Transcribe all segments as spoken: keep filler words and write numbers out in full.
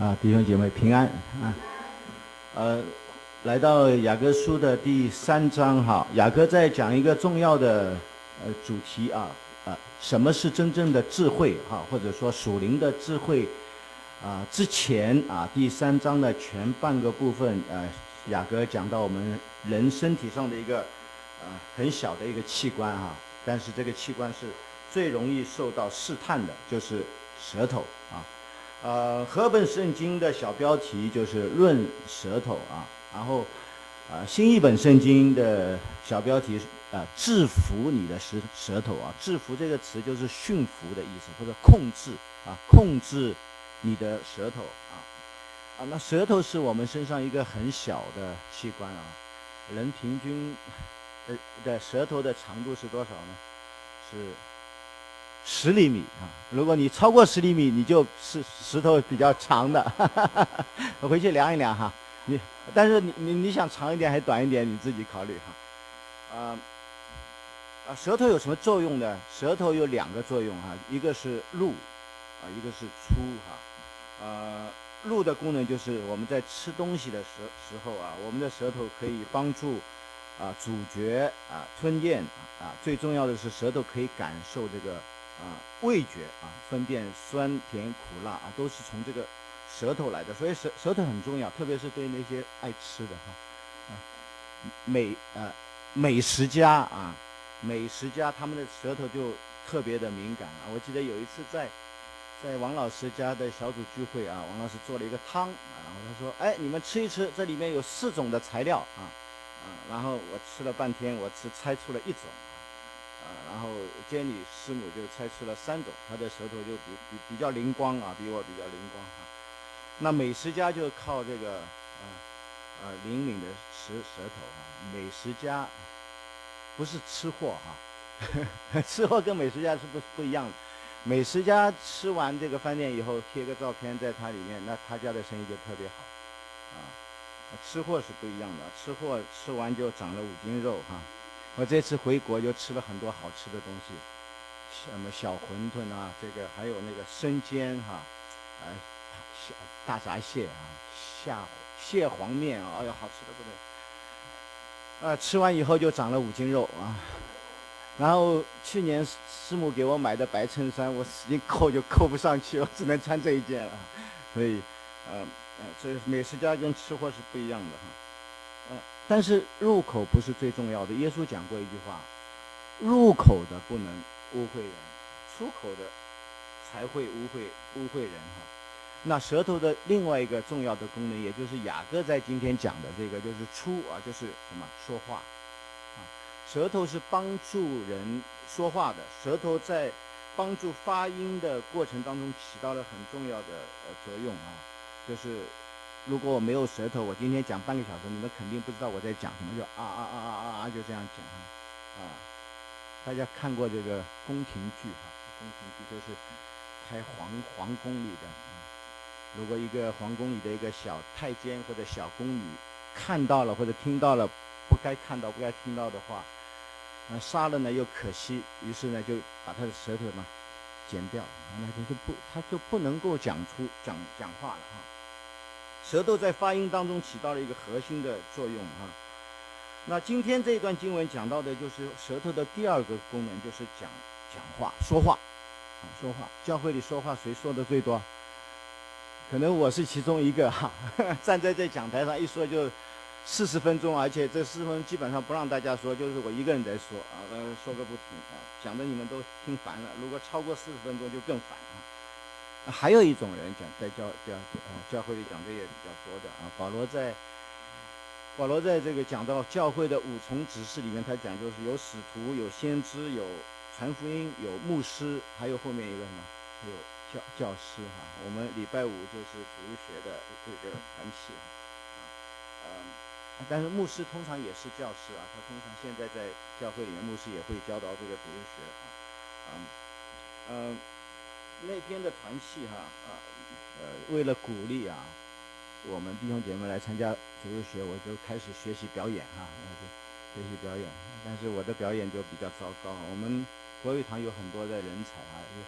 啊，弟兄姐妹平安啊！呃，来到雅各书的第三章哈，雅各在讲一个重要的呃主题啊啊，什么是真正的智慧哈，或者说属灵的智慧啊？之前啊，第三章的前半个部分呃，雅各讲到我们人身体上的一个啊很小的一个器官哈，但是这个器官是最容易受到试探的，就是舌头啊。呃，和本圣经的小标题就是论舌头啊，然后，呃，新译本圣经的小标题是呃制服你的舌舌头啊，制服这个词就是驯服的意思，或者控制啊，控制你的舌头啊啊，那舌头是我们身上一个很小的器官啊，人平均呃的舌头的长度是多少呢？是十厘米啊！如果你超过十厘米，你就是石头比较长的。我回去量一量哈。你，但是你你你想长一点还是短一点，你自己考虑哈。啊、呃、啊，舌头有什么作用呢？舌头有两个作用哈，一个是入，啊，一个是出哈。呃，入的功能就是我们在吃东西的时时候啊，我们的舌头可以帮助啊咀嚼啊吞咽啊，最重要的是舌头可以感受这个。啊，味觉啊，分辨酸甜苦辣啊，都是从这个舌头来的，所以舌舌头很重要，特别是对那些爱吃的哈，啊，美呃美食家啊，美食家他们的舌头就特别的敏感啊。我记得有一次在在王老师家的小组聚会啊，王老师做了一个汤啊，然后他说，哎，你们吃一吃，这里面有四种的材料啊啊，然后我吃了半天，我只猜出了一种。啊，然后监理师母就猜出了三种，他的舌头就比比比较灵光啊，比我比较灵光哈、啊。那美食家就靠这个啊啊灵敏的舌舌头啊，美食家不是吃货哈、啊，吃货跟美食家是不不一样的。美食家吃完这个饭店以后贴个照片在他里面，那他家的生意就特别好啊。吃货是不一样的，吃货吃完就长了五斤肉哈、啊。我这次回国就吃了很多好吃的东西，什么小馄饨啊，这个还有那个生煎哈、啊，呃，小大闸蟹啊，下蟹黄面啊，哎呀，好吃的不得了。呃，吃完以后就长了五斤肉啊。然后去年师母给我买的白衬衫，我使劲扣就扣不上去，我只能穿这一件了。所以，呃，呃，这美食家跟吃货是不一样的哈。呃，但是入口不是最重要的。耶稣讲过一句话：入口的不能污秽人，出口的才会污秽污秽人哈。那舌头的另外一个重要的功能，也就是雅各在今天讲的这个，就是出啊，就是什么说话啊。舌头是帮助人说话的，舌头在帮助发音的过程当中起到了很重要的呃作用啊，就是。如果我没有舌头，我今天讲半个小时，你们肯定不知道我在讲什么，就啊啊啊啊啊啊，就这样讲啊。大家看过这个宫廷剧哈？宫廷剧就是拍皇皇宫里的、啊，如果一个皇宫里的一个小太监或者小宫女看到了或者听到了不该看到不该听到的话，那杀了呢又可惜，于是呢就把他的舌头呢剪掉，那就就不他就不能够讲出讲讲话了哈。舌头在发音当中起到了一个核心的作用啊。那今天这一段经文讲到的就是舌头的第二个功能，就是讲讲话说话啊，说话。教会里说话谁说的最多？可能我是其中一个哈，站在这讲台上一说就四十分钟，而且这四十分钟基本上不让大家说，就是我一个人在说啊，说个不停啊，讲的你们都听烦了。如果超过四十分钟就更烦了。还有一种人讲在教教呃教会里讲的也比较多的啊，保罗在保罗在这个讲到教会的五重指示里面，他讲就是有使徒、有先知、有传福音、有牧师，还有后面一个什么，还有教教师哈。我们礼拜五就是主日学的这个团契啊，呃，但是牧师通常也是教师啊，他通常现在在教会里面，牧师也会教导这个主日学啊，嗯嗯。那天的团契哈啊，呃，为了鼓励啊，我们弟兄姐妹来参加主日学，我就开始学习表演哈，我就学习表演。但是我的表演就比较糟糕。我们国语堂有很多的人才啊，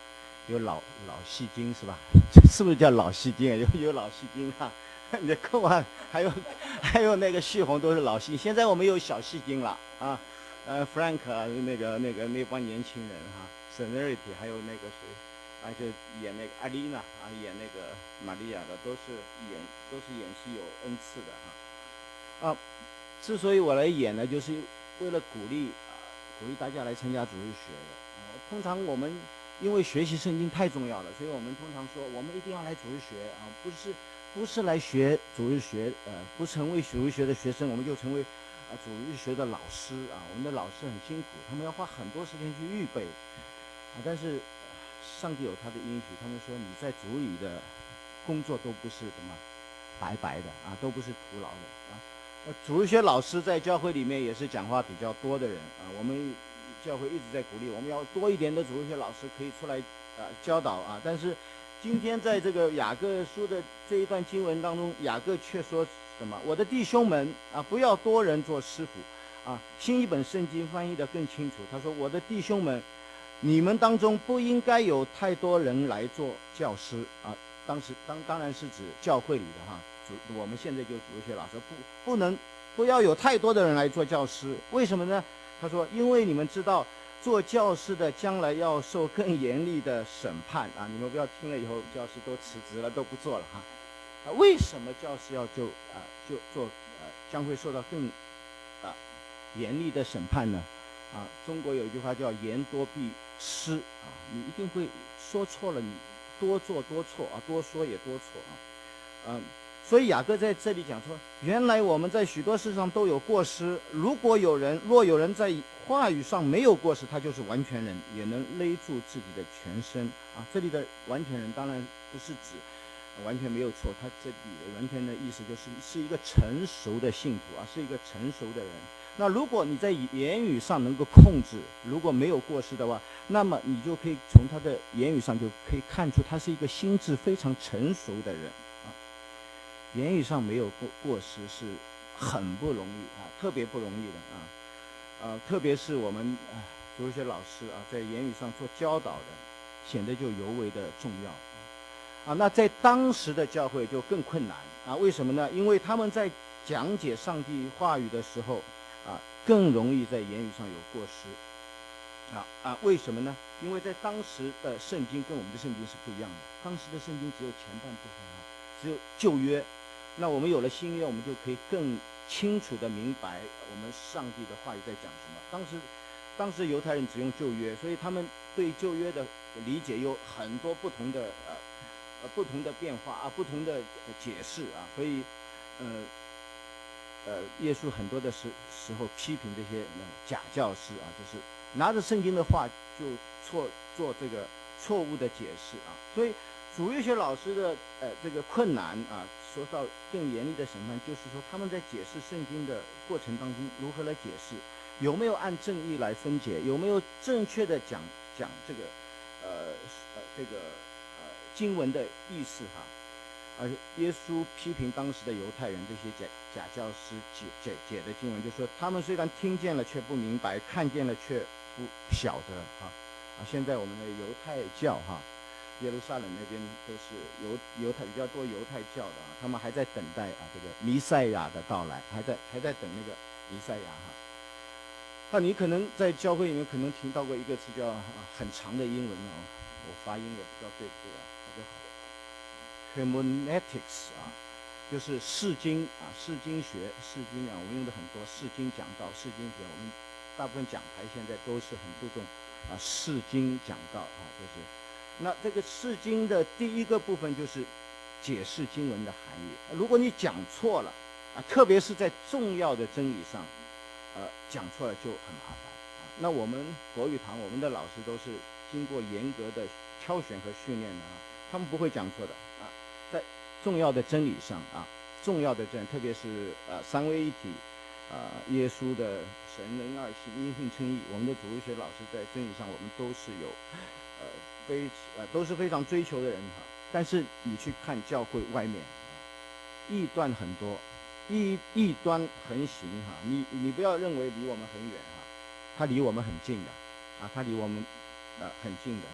有老老戏精是吧？是不是叫老戏精？有有老戏精啊，你的空啊，还有还有那个旭红都是老戏，现在我们有小戏精了啊，呃，Frank 啊，那个那个那帮年轻人哈 ，Serenity 还有那个谁，啊就演那个阿丽娜啊，演那个玛利亚的，都是演都是演戏有恩赐的哈。啊，之所以我来演呢，就是为了鼓励啊，鼓励大家来参加主日学的。呃，通常我们因为学习圣经太重要了，所以我们通常说我们一定要来主日学啊，不是不是来学主日学，呃，不成为主日学的学生，我们就成为啊主日学的老师啊。我们的老师很辛苦，他们要花很多时间去预备啊。但是上帝有他的应许，他们说你在主里的工作都不是什么白白的啊，都不是徒劳的啊。呃，主日学老师在教会里面也是讲话比较多的人啊。我们教会一直在鼓励我们要多一点的主日学老师可以出来啊教导啊。但是今天在这个雅各书的这一段经文当中，雅各却说什么？我的弟兄们啊，不要多人做师傅啊。新一本圣经翻译的更清楚，他说我的弟兄们，你们当中不应该有太多人来做教师啊。当时当当然是指教会里的哈。主我们现在就主日学老师不不能不要有太多的人来做教师，为什么呢？他说因为你们知道做教师的将来要受更严厉的审判啊！你们不要听了以后教师都辞职了都不做了哈。啊，为什么教师要就啊就做呃将会受到更啊严厉的审判呢？啊，中国有一句话叫言多必失啊，你一定会说错了，你多做多错啊，多说也多错啊，嗯。所以雅各在这里讲说，原来我们在许多事上都有过失。如果有人若有人在话语上没有过失，他就是完全人，也能勒住自己的全身啊。这里的完全人当然不是指完全没有错，他这里的完全的意思就是是一个成熟的信徒啊，是一个成熟的人。那如果你在言语上能够控制，如果没有过失的话，那么你就可以从他的言语上就可以看出他是一个心智非常成熟的人。言语上没有过过失是很不容易啊，特别不容易的啊，呃，特别是我们啊，主日学老师啊，在言语上做教导的，显得就尤为的重要啊。那在当时的教会就更困难啊，为什么呢？因为他们在讲解上帝话语的时候啊，更容易在言语上有过失啊啊，为什么呢？因为在当时的圣经跟我们的圣经是不一样的，当时的圣经只有前半部分啊，只有旧约。那我们有了新约，我们就可以更清楚地明白我们上帝的话语在讲什么。当时，当时犹太人只用旧约，所以他们对旧约的理解有很多不同的呃呃不同的变化啊，不同的解释啊。所以，呃呃，耶稣很多的时时候批评这些、呃、假教师啊，就是拿着圣经的话就错做这个错误的解释啊。所以主日学老师的呃这个困难啊。说到更严厉的审判，就是说他们在解释圣经的过程当中如何来解释，有没有按正义来分解，有没有正确的讲讲这个呃呃这个呃经文的意思哈。而耶稣批评当时的犹太人这些假假教师解解解的经文，就说他们虽然听见了却不明白，看见了却不晓得啊啊！现在我们的犹太教哈。耶路撒冷那边都是犹犹太比较多犹太教的啊，他们还在等待啊这个弥赛亚的到来，还在还在等那个弥赛亚哈。那你可能在教会里面可能听到过一个词叫啊很长的英文哦，我发音我不知道对不对啊，叫 hermeneutics 啊，就是释经啊，释经学，释经啊，我们用的很多释经讲道，释经学，我们大部分讲台现在都是很注重啊释经讲道啊，就是。那这个释经的第一个部分就是解释经文的含义。如果你讲错了啊，特别是在重要的真理上，呃，讲错了就很麻烦啊。那我们国语堂，我们的老师都是经过严格的挑选和训练的啊，他们不会讲错的啊。在重要的真理上啊，重要的真，特别是呃三位一体啊、呃，耶稣的神人二性因信称义，我们的主日学老师在真理上我们都是有呃。非呃都是非常追求的人哈，但是你去看教会外面，异端很多，异异端横行哈，你你不要认为离我们很远哈，它离我们很近的，啊，它离我们呃很近的啊，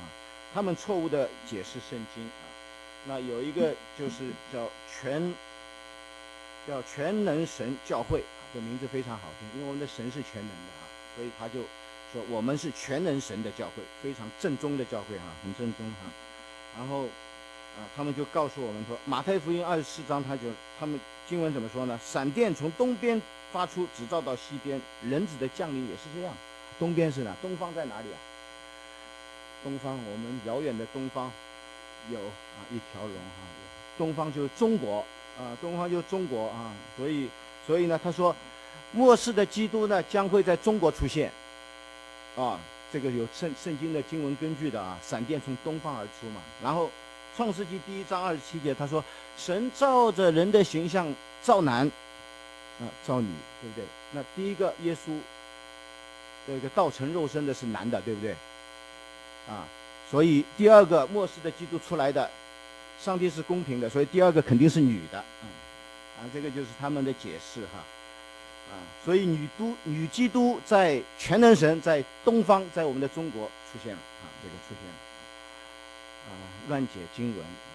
他们错误的解释圣经啊。那有一个就是叫全叫全能神教会，这名字非常好听，因为我们的神是全能的啊，所以他就说我们是全能神的教会，非常正宗的教会哈，很正宗哈。然后啊，他们就告诉我们说，马太福音二十四章，他就他们经文怎么说呢？闪电从东边发出，直照到西边，人子的降临也是这样。东边是哪？东方在哪里啊？东方，我们遥远的东方有啊一条龙哈，东方就是中国啊，东方就是中国啊，所以所以呢，他说末世的基督呢将会在中国出现啊，这个有圣圣经的经文根据的啊，闪电从东方而出嘛。然后创世纪第一章二十七节他说，神照着人的形象造男啊造女，对不对？那第一个耶稣这个道成肉身的是男的，对不对啊？所以第二个末世的基督出来的，上帝是公平的，所以第二个肯定是女的，嗯，啊，这个就是他们的解释哈，啊，所以女都女基督在全能神在东方，在我们的中国出现了啊，这个出现了，啊，乱解经文啊，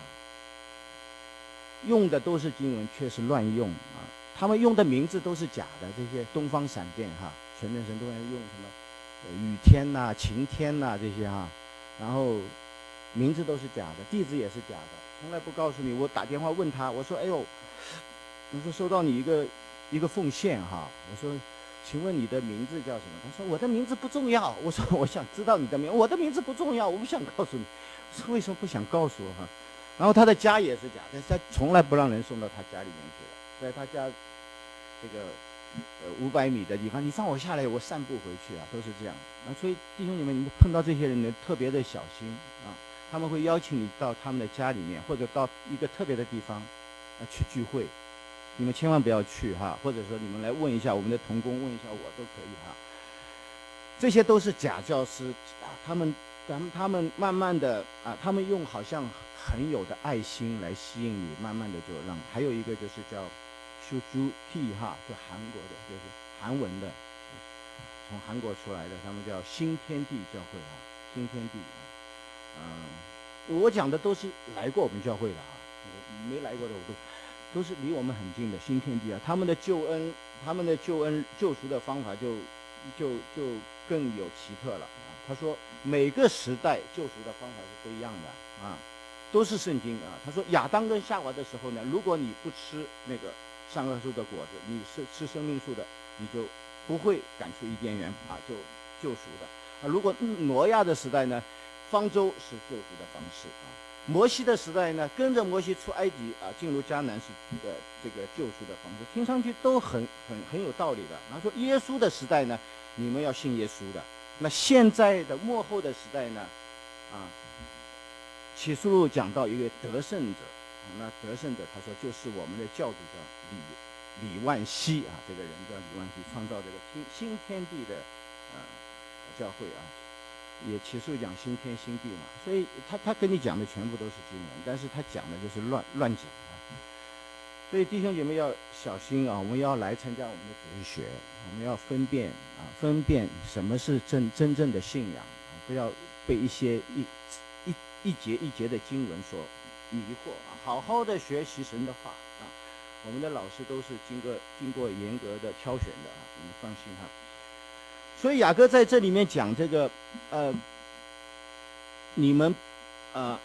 用的都是经文，却是乱用啊，他们用的名字都是假的，这些东方闪电哈，全能神都在用什么雨天呐、啊、晴天呐、啊、这些哈。然后名字都是假的，地址也是假的，从来不告诉你。我打电话问他，我说：“哎呦，我说收到你一个一个奉献哈，我说，请问你的名字叫什么？”他说：“我的名字不重要。”我说：“我想知道你的名，我的名字不重要，我不想告诉你。”我说：“为什么不想告诉我哈？”然后他的家也是假的，他从来不让人送到他家里面去的，在他家这个呃五百米的地方，你放我下来，我散步回去啊，都是这样。啊，所以弟兄姊妹，你们碰到这些人呢，特别的小心啊！他们会邀请你到他们的家里面，或者到一个特别的地方啊去聚会，你们千万不要去哈。或者说你们来问一下我们的同工，问一下我都可以哈。这些都是假教师啊，他们他们他们慢慢的啊，他们用好像很有的爱心来吸引你，慢慢的就让。还有一个就是叫修朱 T 哈，就韩国的，就是韩文的。从韩国出来的，他们叫新天地教会啊，新天地啊，嗯，我讲的都是来过我们教会的啊，没来过的我都都是离我们很近的新天地啊，他们的救恩，他们的救恩救赎的方法就就就更有奇特了啊。他说每个时代救赎的方法是不一样的啊，都是圣经啊。他说亚当跟夏娃的时候呢，如果你不吃那个善恶树的果子，你是吃生命树的，你就不会赶出伊甸园啊，就救赎的啊。如果挪亚的时代呢，方舟是救赎的方式啊。摩西的时代呢，跟着摩西出埃及啊，进入迦南是的这个救赎的方式，听上去都很很很有道理的。然后说耶稣的时代呢，你们要信耶稣的。那现在的末后的时代呢，啊，启示录讲到一个得胜者，那得胜者他说就是我们的教主叫李。李万熙啊，这个人叫李万熙，创造这个新新天地的呃教会啊，也其实讲新天新地嘛，所以他他跟你讲的全部都是经文，但是他讲的就是乱乱讲啊。所以弟兄姐妹要小心啊，我们要来参加我们的主日学，我们要分辨啊，分辨什么是真真正的信仰啊，不要被一些一一一节一节的经文所迷惑啊，好好的学习神的话啊。我们的老师都是经过经过严格的挑选的啊，你们放心哈。所以雅各在这里面讲这个，呃，你们，呃，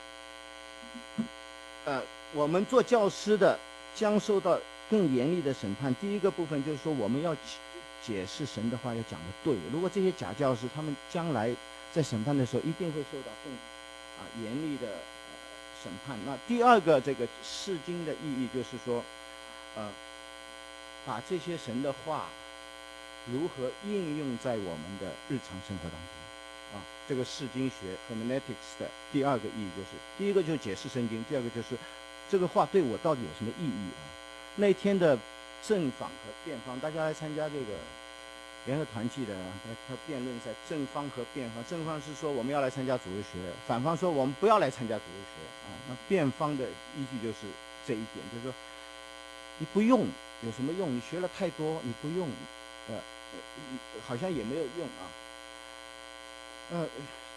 呃，我们做教师的将受到更严厉的审判。第一个部分就是说，我们要解释神的话要讲的对。如果这些假教师他们将来在审判的时候，一定会受到更啊严厉的呃审判。那第二个这个释经的意义就是说。呃，把这些神的话如何应用在我们的日常生活当中啊？这个释经学 hermeneutics 的第二个意义就是，第一个就是解释圣经，第二个就是这个话对我到底有什么意义啊？那天的正方和辩方，大家来参加这个联合团契的他辩论赛，正方和辩方，正方是说我们要来参加主日学，反方说我们不要来参加主日学啊。那辩方的依据就是这一点，就是说。你不用有什么用？你学了太多，你不用，呃，好像也没有用啊。呃，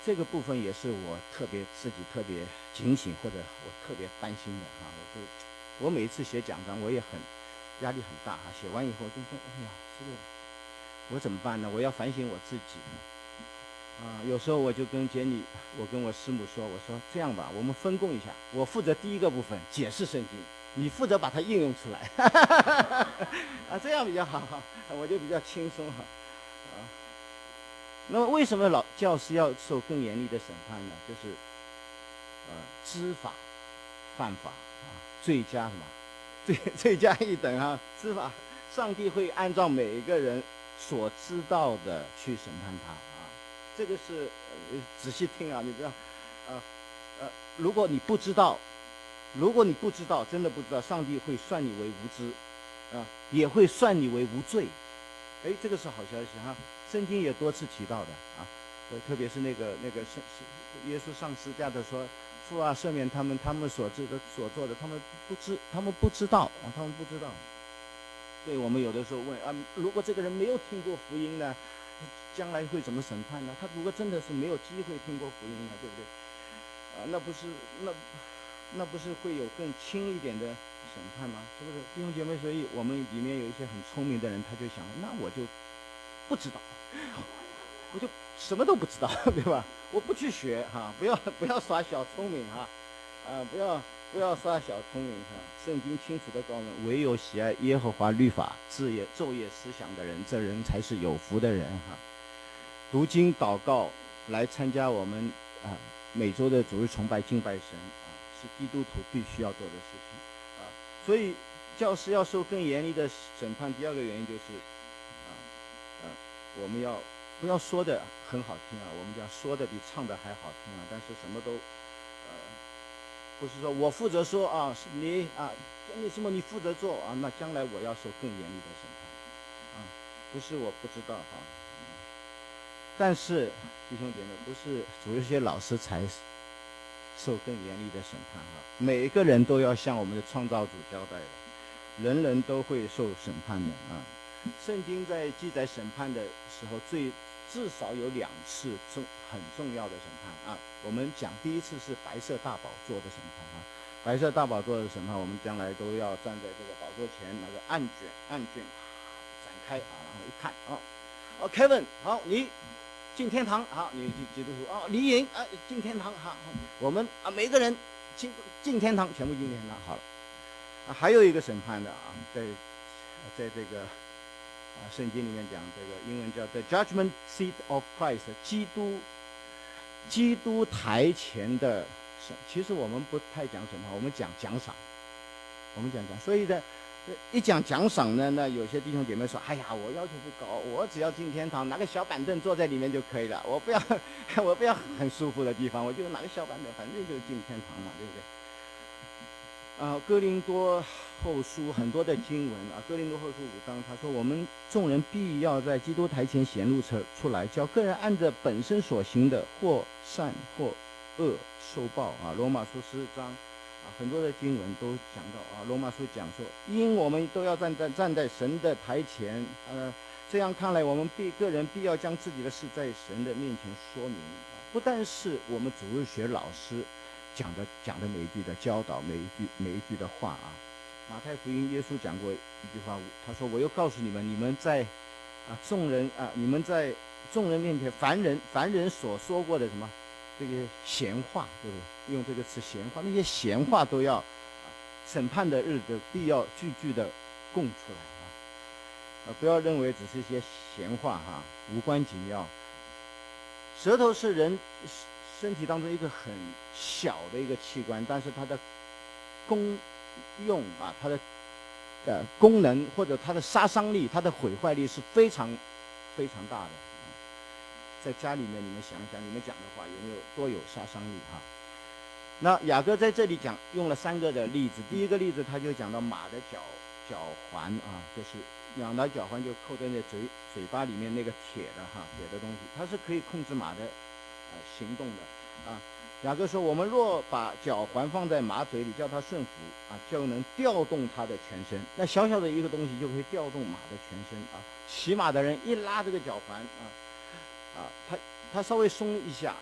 这个部分也是我特别自己特别警醒，或者我特别担心的啊。我就我每次写讲章，我也很压力很大啊。写完以后就说，哎呀，这个我怎么办呢？我要反省我自己啊。有时候我就跟杰尼，我跟我师母说，我说这样吧，我们分工一下，我负责第一个部分解释圣经，你负责把它应用出来啊，这样比较好，我就比较轻松哈。啊，那么为什么老教师要受更严厉的审判呢？就是，呃，知法犯法啊，罪加什么？罪罪加一等啊！知法，上帝会按照每一个人所知道的去审判他啊。这个是、呃、仔细听啊，你不要，呃呃，如果你不知道，如果你不知道，真的不知道，上帝会算你为无知啊，也会算你为无罪。哎，这个是好消息哈。圣经也多次提到的啊，特别是那个那个是是耶稣上十字架的说，父啊，赦免他们，他们所知的所做的，他们不知，他们不知道啊，他们不知道。所以我们有的时候问啊，如果这个人没有听过福音呢，将来会怎么审判呢？他如果真的是没有机会听过福音呢，对不对？啊，那不是那那不是会有更轻一点的审判吗？是不是？弟兄姐妹，所以我们里面有一些很聪明的人，他就想，那我就不知道，我就什么都不知道，对吧？我不去学哈，不要不要耍小聪明哈，啊，不要不要耍小聪明哈。圣经清楚的告诉我们，唯有喜爱耶和华律法、日夜昼夜思想的人，这人才是有福的人哈。读经祷告来参加我们啊每周的主日崇拜敬拜神啊，是基督徒必须要做的事情啊。所以教师要受更严厉的审判，第二个原因就是啊啊，我们要不要说的很好听啊？我们讲说的比唱的还好听啊，但是什么都呃不是说我负责说啊，是你啊，你什么你负责做啊，那将来我要受更严厉的审判啊，不是我不知道哈。但是弟兄姐妹，不是主日学老师才受更严厉的审判哈，每一个人都要向我们的创造主交代的，人人都会受审判的啊。圣经在记载审判的时候，最至少有两次重很重要的审判啊。我们讲第一次是白色大宝座的审判啊，白色大宝座的审判，我们将来都要站在这个宝座前，那个案卷案卷展开啊，然后一看啊，哦 Kevin 好，你进天堂好，你基督徒啊，李颖啊进天堂好，我们啊每个人进进天堂，全部进天堂好了。啊，还有一个审判的啊，在在这个啊圣经里面讲，这个英文叫 The Judgment Seat of Christ， 基督基督台前的审。其实我们不太讲审判，我们讲奖赏，我们讲奖。所以呢，一讲奖赏呢，那有些弟兄姐妹说，哎呀，我要求不高，我只要进天堂，拿个小板凳坐在里面就可以了，我不要我不要很舒服的地方，我就拿个小板凳，反正就进天堂嘛，对不对？啊，哥林多后书很多的经文啊，哥林多后书五章，他说我们众人必要在基督台前显露出出来，叫个人按着本身所行的，或善或恶受报啊。罗马书十章啊，很多的经文都讲到啊，罗马书讲说，因我们都要站在站在神的台前，呃，这样看来，我们必个人必要将自己的事在神的面前说明啊，不但是我们主日学老师讲的讲的每一句的教导，每一句每一句的话啊。马太福音耶稣讲过一句话，他说：“我又告诉你们，你们在啊众人啊，你们在众人面前，凡人凡人所说过的什么这个闲话，对不对？用这个词闲话，那些闲话都要啊审判的日子必要句句的供出来啊！啊，不要认为只是一些闲话哈，无关紧要。舌头是人身体当中一个很小的一个器官，但是它的功用啊，它的呃功能或者它的杀伤力、它的毁坏力是非常非常大的。在家里面，你们想一想，你们讲的话有没有多有杀伤力哈？那雅各在这里讲用了三个的例子，第一个例子他就讲到马的脚脚环啊，就是马的脚环就扣在那嘴嘴巴里面那个铁的哈铁的东西，它是可以控制马的呃行动的啊。雅各说，我们若把脚环放在马嘴里，叫它顺服啊，就能调动它的全身。那小小的一个东西就可以调动马的全身啊。骑马的人一拉这个脚环啊啊，他他稍微松一下啊，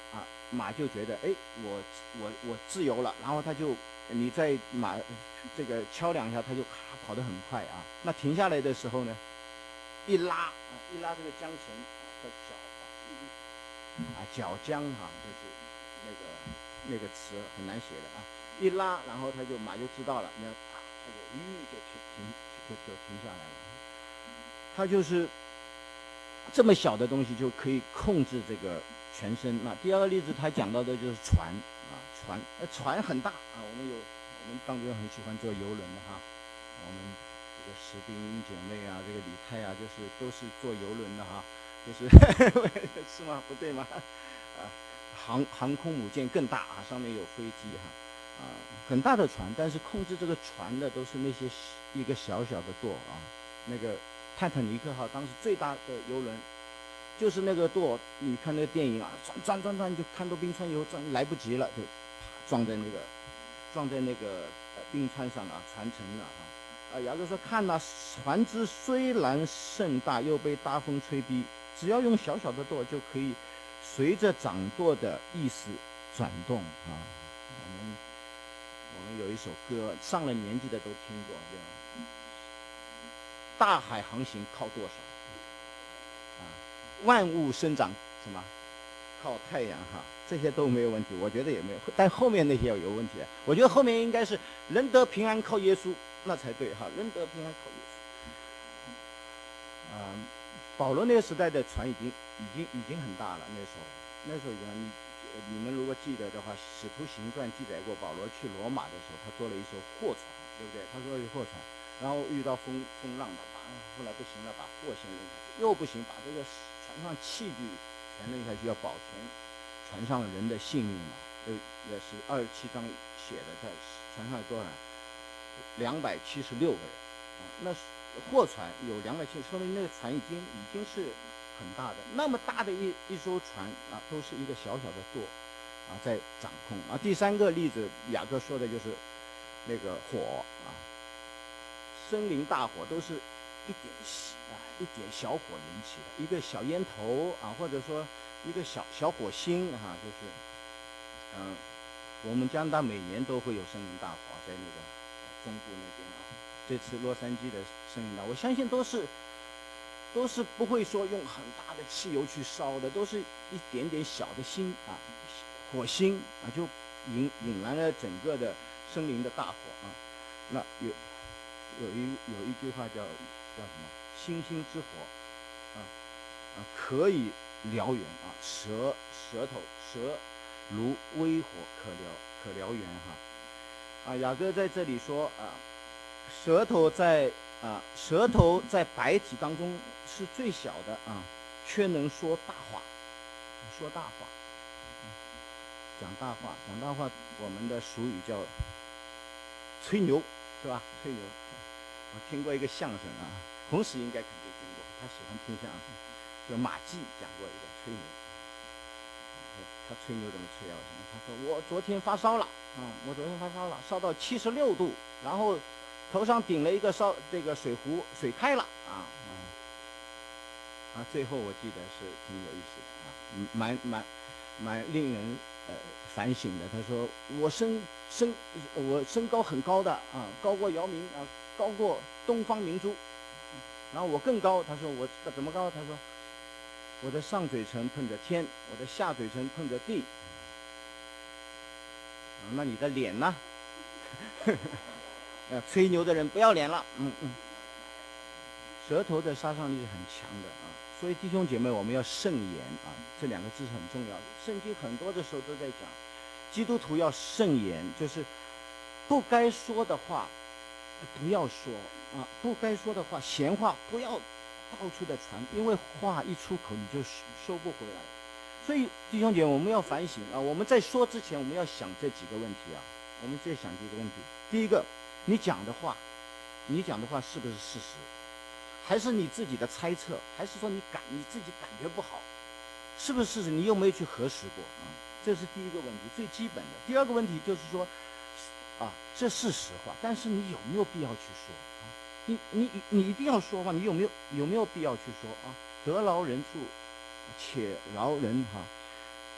马就觉得，哎，我我我自由了，然后他就你在马这个敲两下，他就咔跑得很快啊。那停下来的时候呢，一拉啊，一拉这个缰绳的脚啊，脚缰哈，就是那个那个词很难写的啊，一拉，然后他就马就知道了，你看啪，他就吁就停停就就停下来了。他就是这么小的东西就可以控制这个全身。那第二个例子，他讲到的就是船啊，船，呃，船很大啊。我们有我们当中很喜欢坐游轮的哈，我们这个石丁姐妹啊，这个李太啊，就是都是坐游轮的哈，就是是吗？不对吗？啊，航航空母舰更大啊，上面有飞机哈，啊，很大的船，但是控制这个船的都是那些一个小小的舵啊，那个。泰坦尼克号当时最大的游轮，就是那个舵，你看那个电影啊，转转转转，就看到冰川以后转来不及了，就撞在那个撞在那个冰川上啊，船沉了啊。啊，雅各说看那船只虽然甚大，又被大风吹逼，只要用小小的舵就可以随着掌舵的意思转动啊。我们我们有一首歌，上了年纪的都听过，对吧？大海航行靠舵手，啊，万物生长什么靠太阳哈，这些都没有问题，我觉得也没有，但后面那些有问题的，我觉得后面应该是人得平安靠耶稣，那才对哈，人得平安靠耶稣。啊，保罗那个时代的船已经已经已经很大了，那时候那时候已经你你们如果记得的话，《使徒行传》记载过保罗去罗马的时候，他坐了一艘货船，对不对？他坐了一艘货船。然后遇到风风浪的，把后来不行了，把货先扔下去，又不行，把这个船上器具全扔下去，要保全船上人的性命嘛。这也是二十七章写的，在船上有多少人？两百七十六个人啊。那货船有两百七，说明那个船已经已经是很大的。那么大的一一艘船啊，都是一个小小的舵啊在掌控啊。第三个例子，雅各说的就是那个火啊。森林大火都是一点啊一点小火引起的，一个小烟头啊，或者说一个小小火星哈、啊，就是嗯、呃，我们加拿大每年都会有森林大火，在那个中部那边啊。这次洛杉矶的森林大火，我相信都是都是不会说用很大的汽油去烧的，都是一点点小的星啊，火星啊，就引引燃了整个的森林的大火啊。那有。有一有一句话叫叫什么？星星之火，啊啊，可以燎原啊，舌舌头舌如微火可燎可燎原哈。啊，雅各在这里说啊，舌头在啊舌头在百体当中是最小的啊，却能说大话，说大话，嗯、讲大话，讲大话，我们的俗语叫吹牛，是吧？吹牛。我听过一个相声啊，洪石应该肯定听过，他喜欢听相声。就马季讲过一个吹牛，他吹牛怎么吹啊？他说我昨天发烧了啊，我昨天发烧了，烧到七十六度，然后头上顶了一个烧这个水壶，水开了啊啊！最后我记得是挺有意思的啊，蛮蛮蛮令人呃反省的。他说我身身我身高很高的啊，高过姚明啊。高过东方明珠，然后我更高。他说我怎么高？他说我的上嘴唇碰着天，我的下嘴唇碰着地。啊、那你的脸呢？呃，吹牛的人不要脸了。嗯嗯，舌头的杀伤力是很强的啊，所以弟兄姐妹，我们要慎言啊，这两个字是很重要的。圣经很多的时候都在讲，基督徒要慎言，就是不该说的话。不要说啊，不该说的话，闲话不要到处的传，因为话一出口你就收不回来。所以弟兄姐妹，我们要反省啊！我们在说之前，我们要想这几个问题啊。我们在想几个问题：第一个，你讲的话，你讲的话是不是事实？还是你自己的猜测？还是说你感你自己感觉不好？是不是事实？你有没有去核实过啊？这是第一个问题，最基本的。第二个问题就是说。啊，这是实话，但是你有没有必要去说啊？你你你一定要说吗？你有没有有没有必要去说啊？得饶人处且饶人哈、啊，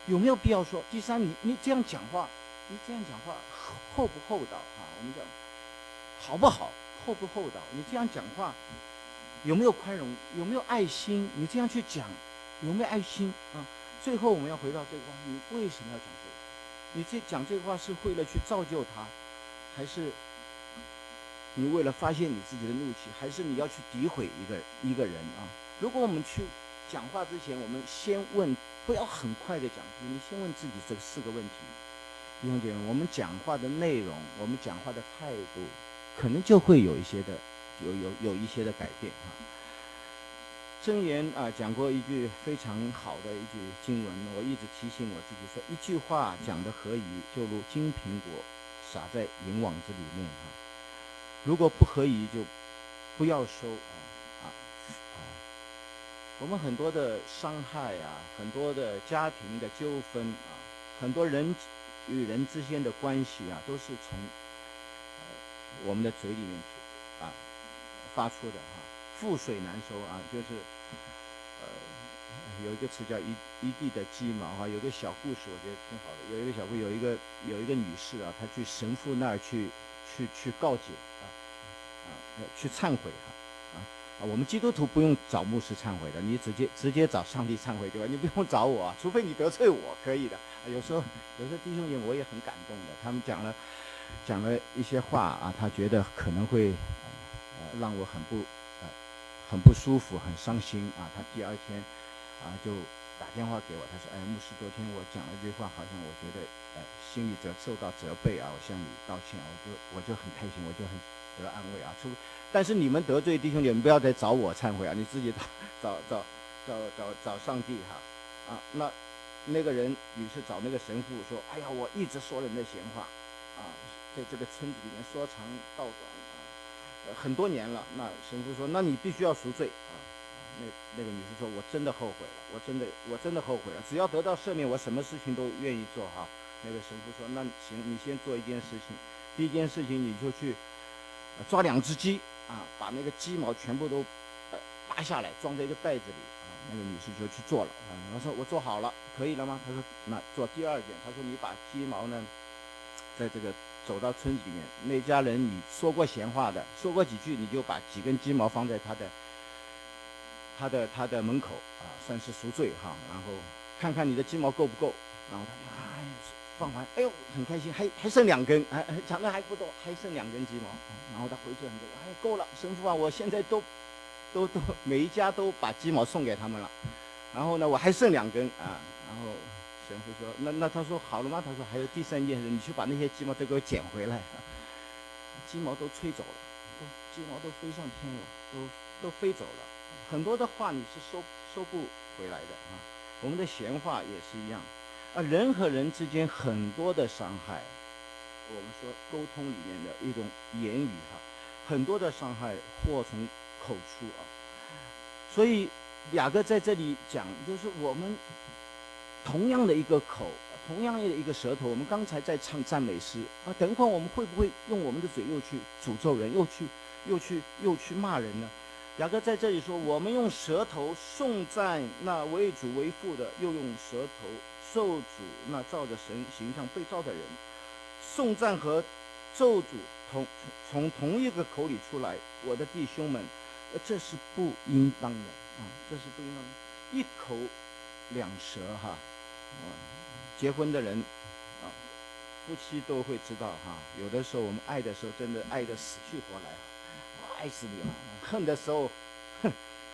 有没有必要说？第三，你你这样讲话，你这样讲话厚不厚道啊？我们讲好不好，厚不厚道？你这样讲话有没有宽容？有没有爱心？你这样去讲有没有爱心啊？最后我们要回到这个话，你为什么要讲这个？你这讲这个话是为了去造就他，还是你为了发泄你自己的怒气，还是你要去诋毁一个一个人啊？如果我们去讲话之前，我们先问，不要很快的讲出，你先问自己这四个问题。弟兄姐妹，我们讲话的内容，我们讲话的态度，可能就会有一些的，有有有一些的改变哈。箴言啊讲过一句非常好的一句经文，我一直提醒我自己说，一句话讲得合宜，就如金苹果撒在银网子里面哈。如果不合宜，就不要收啊啊啊！我们很多的伤害啊，很多的家庭的纠纷啊，很多人与人之间的关系啊，都是从、呃、我们的嘴里面出啊发出的哈。覆水难收啊，就是呃有一个词叫一一地的鸡毛哈。有个小故事，我觉得挺好的。有一个小故事，有一个有一个女士啊，她去神父那儿去去去告解啊啊，去忏悔哈啊啊。我们基督徒不用找牧师忏悔的，你直接直接找上帝忏悔对吧？你不用找我啊，除非你得罪我，可以的。啊、有时候有时候弟兄姐妹我也很感动的，他们讲了讲了一些话啊，他觉得可能会呃让我很不。很不舒服，很伤心啊！他第二天啊就打电话给我，他说：“哎，牧师，昨天我讲了一句话，好像我觉得呃心里责受到责备啊，我向你道歉。”我就我就很开心，我就很得安慰啊。出，但是你们得罪弟兄姐妹，不要再找我忏悔啊，你自己找找找找找找上帝哈啊！那那个人于是找那个神父说：“哎呀，我一直说人的闲话啊，在这个村子里面说长道短。”很多年了，那神父说：“那你必须要赎罪啊！”那那个女士说：“我真的后悔了，我真的我真的后悔了。只要得到赦免，我什么事情都愿意做哈。”那个神父说：“那行，你先做一件事情。第一件事情，你就去抓两只鸡啊，把那个鸡毛全部都呃扒下来，装在一个袋子里啊。”那个女士就去做了啊。她说：“我做好了，可以了吗？”她说：“那做第二件。”她说：“你把鸡毛呢，在这个。”走到村子里面，那家人你说过闲话的，说过几句，你就把几根鸡毛放在他的、他的、他的门口啊，算是赎罪哈。然后看看你的鸡毛够不够。然后他就哎放完，哎呦很开心，还还剩两根，还长得还不多，还剩两根鸡毛。然后他回去很多，哎够了，神父啊，我现在都都都每一家都把鸡毛送给他们了。然后呢，我还剩两根啊，然后。神父说：“那那他说好了吗？”他说：“还有第三件事，你去把那些鸡毛都给我捡回来。”鸡毛都吹走了，都鸡毛都飞上天了，都都飞走了。很多的话你是收收不回来的啊。我们的闲话也是一样啊，人和人之间很多的伤害，我们说沟通里面的一种言语哈，很多的伤害祸从口出啊。所以雅各在这里讲，就是我们。同样的一个口，同样的一个舌头，我们刚才在唱赞美诗啊，等会我们会不会用我们的嘴又去诅咒人，又去又去又去骂人呢？雅各在这里说，我们用舌头颂赞那为主为父的，又用舌头咒诅那照着神形象被造的人。颂赞和咒诅同从同一个口里出来，我的弟兄们，这是不应当的啊，这是不应当的，一口两舌哈。结婚的人啊，夫妻都会知道哈。有的时候我们爱的时候，真的爱得死去活来，我爱死你了；恨的时候，恨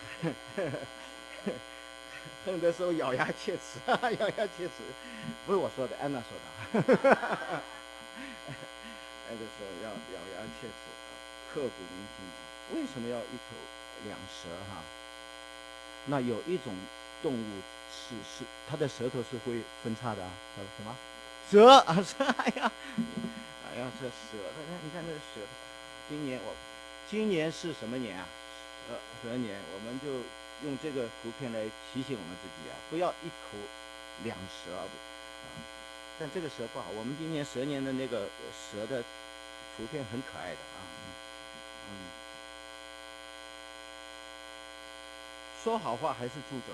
恨的时候咬牙切齿，咬牙切齿，不是我说的，安娜说的。爱的时候要咬牙切齿，刻骨铭心。为什么要一口两舌哈？那有一种动物。是是，它的舌头是会分叉的啊，叫什么？蛇啊，蛇！哎呀，哎呀，这蛇，你看这蛇。今年我，今年是什么年啊？呃，蛇年，我们就用这个图片来提醒我们自己啊，不要一口两舌啊。但这个蛇不好，我们今年蛇年的那个蛇的图片很可爱的啊。嗯，说好话还是住嘴，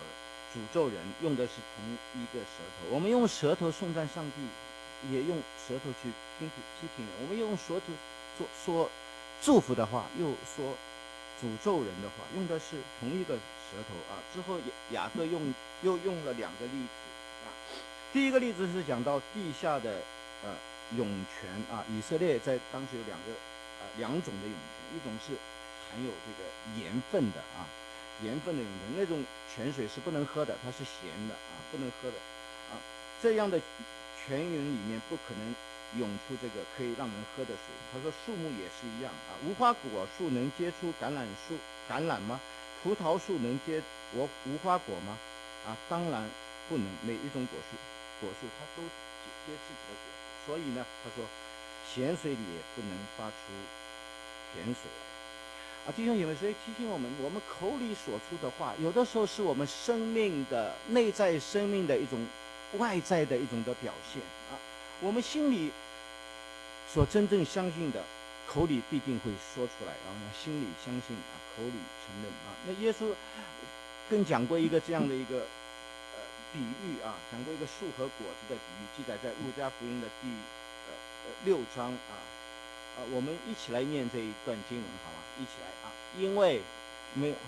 诅咒人，用的是同一个舌头。我们用舌头颂赞上帝，也用舌头去批评批评人。我们用舌头说说祝福的话，又说诅咒人的话，用的是同一个舌头啊。之后雅各用又用了两个例子啊。第一个例子是讲到地下的呃涌泉啊，以色列在当时有两个啊、呃、两种的涌泉，一种是含有这个盐分的啊。盐分的涌泉，那种泉水是不能喝的，它是咸的啊，不能喝的啊。这样的泉源里面不可能涌出这个可以让人喝的水。他说树木也是一样啊，无花果树能结出橄榄树橄榄吗？葡萄树能结无无花果吗？啊，当然不能。每一种果树果树它都结自己的果实，所以呢，他说咸水里也不能发出甜水来。啊，弟兄姐妹，所以提醒我们，我们口里所出的话，有的时候是我们生命的内在生命的一种外在的一种的表现啊。我们心里所真正相信的，口里必定会说出来，然后呢，心里相信啊，口里承认啊。那耶稣更讲过一个这样的一个呃比喻啊，讲过一个树和果子的比喻，记载在路加福音的第呃呃六章啊。啊，我们一起来念这一段经文，好吗？一起来啊！因为没有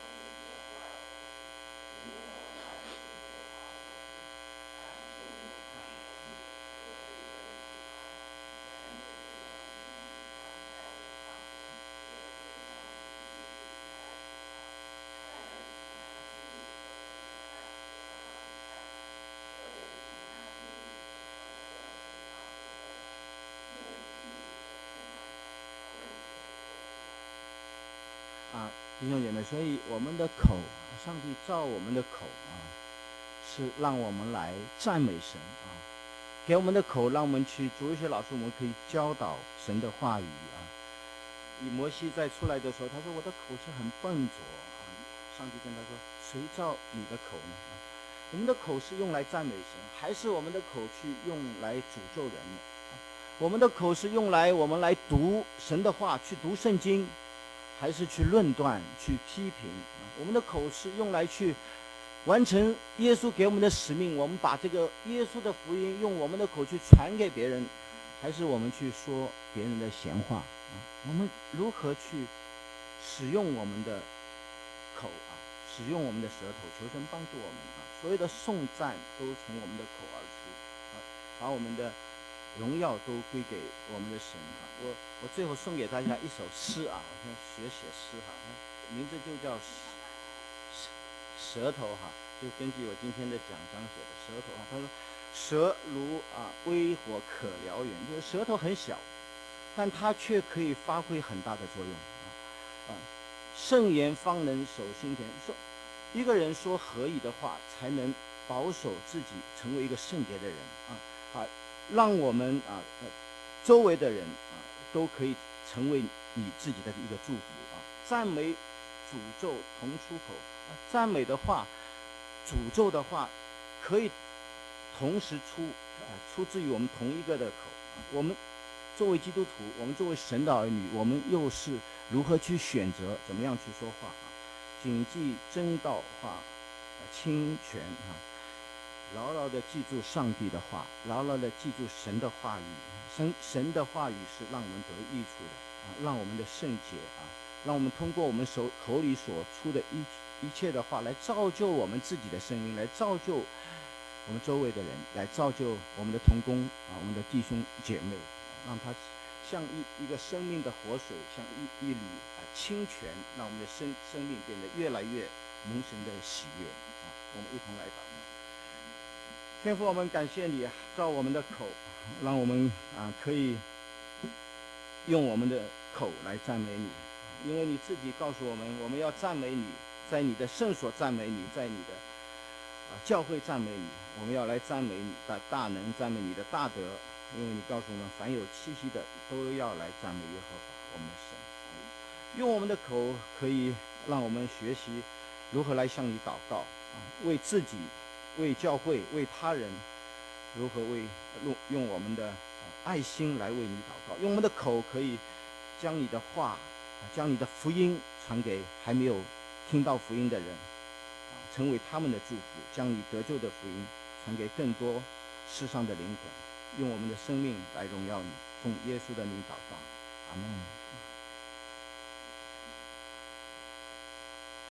啊，弟兄姐妹，所以我们的口，上帝造我们的口啊，是让我们来赞美神啊，给我们的口，让我们去主日学老师，我们可以教导神的话语啊。以摩西在出来的时候，他说我的口是很笨拙啊，上帝跟他说，谁造你的口呢？啊，我们的口是用来赞美神，还是我们的口去用来诅咒人呢？啊，我们的口是用来我们来读神的话，去读圣经，还是去论断、去批评？我们的口是用来去完成耶稣给我们的使命，我们把这个耶稣的福音用我们的口去传给别人，还是我们去说别人的闲话？我们如何去使用我们的口啊？使用我们的舌头，求神帮助我们啊！所有的颂赞都从我们的口而出啊，把我们的荣耀都归给我们的神哈。我我最后送给大家一首诗啊，我先学写诗哈，名字就叫舌舌头哈，就根据我今天的讲章写的舌头啊。他说，舌如啊微火可燎原，就是舌头很小，但它却可以发挥很大的作用啊啊！圣言方能守心田，说一个人说合宜的话，才能保守自己成为一个圣洁的人啊啊！让我们啊呃周围的人啊都可以成为你自己的一个祝福啊！赞美、诅咒同出口啊！赞美的话、诅咒的话，可以同时出啊，出自于我们同一个的口啊！我们作为基督徒，我们作为神的儿女，我们又是如何去选择，怎么样去说话啊？谨记真道话，清泉啊！牢牢地记住上帝的话，牢牢地记住神的话语。神神的话语是让我们得益处的啊，让我们的圣洁啊，让我们通过我们手口里所出的一一切的话，来造就我们自己的生命，来造就我们周围的人，来造就我们的同工啊，我们的弟兄姐妹，让他像一一个生命的活水，像一一缕啊清泉，让我们的生生命变得越来越蒙神的喜悦啊！我们一同来祷告。天父，我们感谢你造我们的口，让我们啊可以用我们的口来赞美你，因为你自己告诉我们，我们要赞美你，在你的圣所赞美你，在你的啊教会赞美你，我们要来赞美你的大能，赞美你的大德，因为你告诉我们，凡有气息的都要来赞美耶和华我们的神。用我们的口可以让我们学习如何来向你祷告啊，为自己、为教会、为他人，如何为用用我们的爱心来为你祷告。用我们的口可以将你的话、将你的福音传给还没有听到福音的人， 成为他们的祝福，将你得救的福音传给更多世上的灵魂，用我们的生命来荣耀你。奉耶稣的名祷告，阿门。